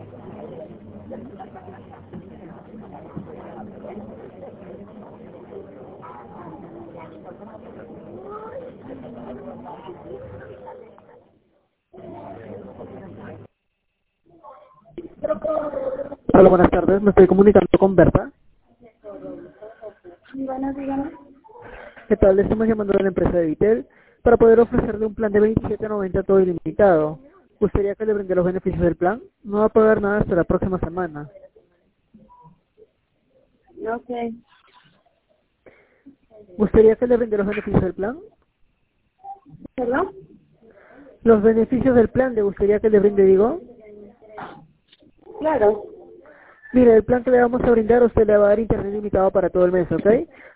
Hola, buenas tardes. Me estoy comunicando con Berta. Bueno, dígame. ¿Qué tal? Le estamos llamando de la empresa de Vitel para poder ofrecerle un plan de 27.90 todo ilimitado. ¿Gustaría que le brinde los beneficios del plan? No va a pagar nada hasta la próxima semana. Ok. ¿Gustaría que le brinde los beneficios del plan? ¿Perdón? Los beneficios del plan, ¿le gustaría que le brinde, digo? Claro. Mire, el plan que le vamos a brindar, usted le va a dar internet ilimitado para todo el mes, ¿ok?